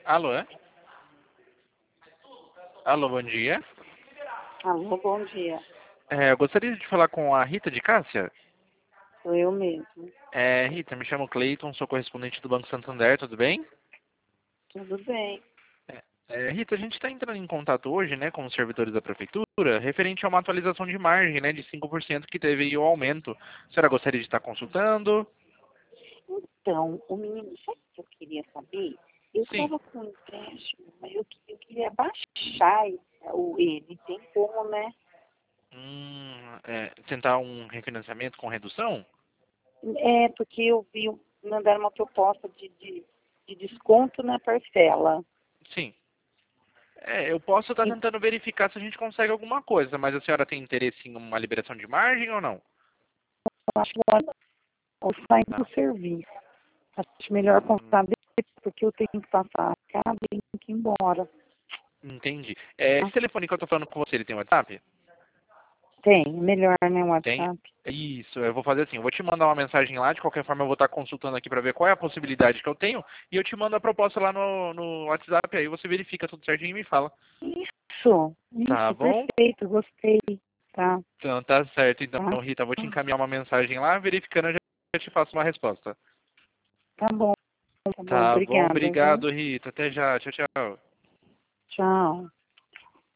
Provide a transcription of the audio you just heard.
Alô? Alô, bom dia. Alô, bom dia. Eu gostaria de falar com a Rita de Cássia. Sou eu mesmo. Rita, me chamo Cleiton, sou correspondente do Banco Santander, tudo bem? Tudo bem. Rita, a gente está entrando em contato hoje, né, com os servidores da prefeitura, referente a uma atualização de margem, né, de 5% que teve aí o aumento. A senhora gostaria de estar consultando? Então, o menino, sabe o que eu queria saber? Eu Sim. estava com um empréstimo, mas eu queria baixar ele. Tem como, né? Tentar um refinanciamento com redução? É, porque eu vi, mandaram uma proposta de desconto na parcela. Sim. Eu posso estar tentando verificar se a gente consegue alguma coisa, mas a senhora tem interesse em uma liberação de margem ou não? Eu acho que eu saindo Tá. do serviço. Acho melhor comprar dele, porque eu tenho que passar a casa e tenho que ir embora. Entendi. Esse telefone que eu tô falando com você, ele tem WhatsApp? Tem, melhor, né, o Tem. WhatsApp. Isso, eu vou fazer assim, eu vou te mandar uma mensagem lá, de qualquer forma eu vou estar consultando aqui para ver qual é a possibilidade que eu tenho, e eu te mando a proposta lá no WhatsApp, aí você verifica tudo certinho e me fala. Tá Isso, bom? perfeito, gostei, tá? Então tá certo, então Tá, Rita, eu vou te encaminhar uma mensagem lá, verificando eu já te faço uma resposta. tá bom, Tá bom, obrigada, viu? obrigado Rita, até já, tchau, tchau. Tchau.